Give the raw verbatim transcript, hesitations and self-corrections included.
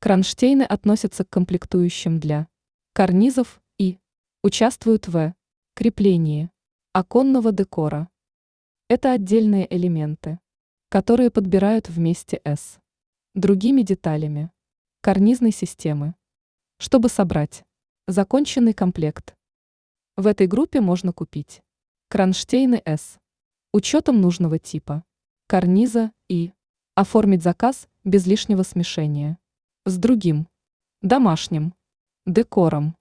Кронштейны относятся к комплектующим для карнизов и участвуют в креплении оконного декора. Это отдельные элементы, которые подбирают вместе с другими деталями карнизной системы, чтобы собрать законченный комплект. В этой группе можно купить кронштейны с учетом нужного типа карниза и оформить заказ без лишнего смешения с другим домашним декором.